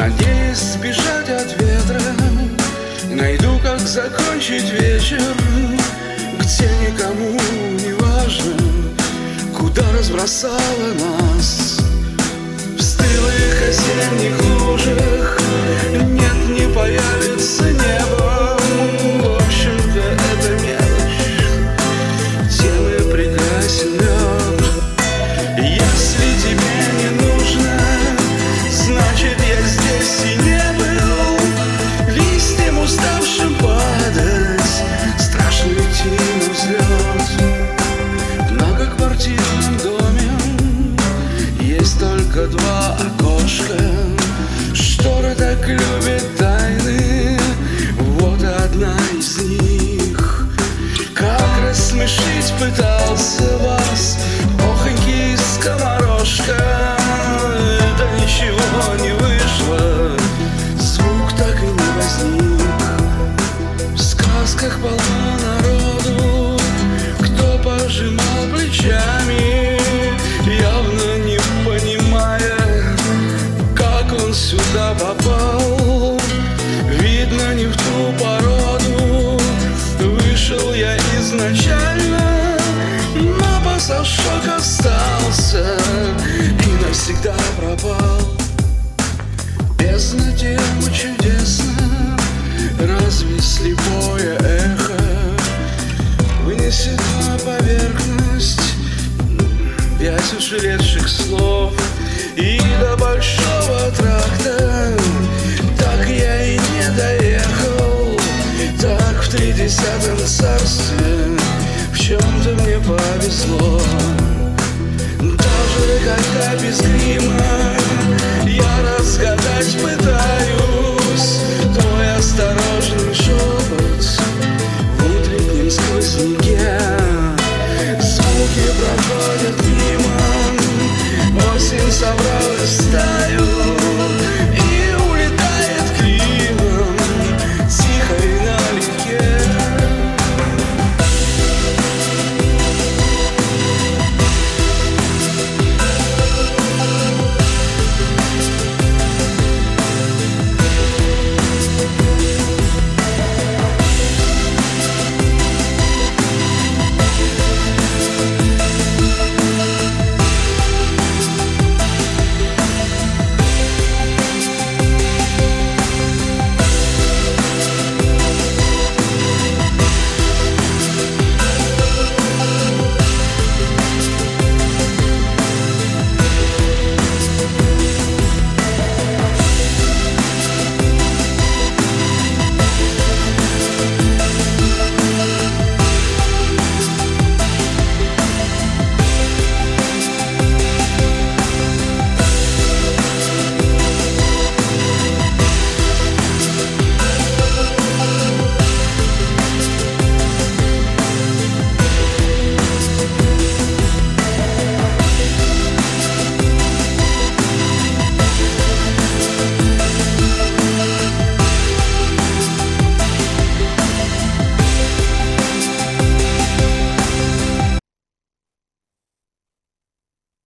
Надеюсь сбежать от ветра, найду, как закончить вечер, где никому не важно, куда разбросала нас. В стылых осенних лужах нет, не появится небо. В общем-то, это мелочь, тем и прекрасен лед. Если тебе не нужно, значит, я здесь и не был. Листьям уставшим падать, страшно идти на взлет. В многоквартирном доме есть только два окошка. Шторы так любят тайны, вот и одна из них. Как рассмешить пытался вас охонький скоморошка, да ничего не вышло, звук так и не возник. В сказках полно народу, кто пожимал плечами, явно не понимая, как он сюда попал. Видно, не в ту породу вышел я изначально, но посошок остался и навсегда пропал. Бездна тема чудесна, разве слепое эхо вынесет на поверхность 5 ушедших слов? И до большого тракта так я и не доехал. Так в 30-м царстве в чем-то мне повезло. Даже когда без грима я разгадать пытаюсь твой осторожный шепот в утреннем сквозняке.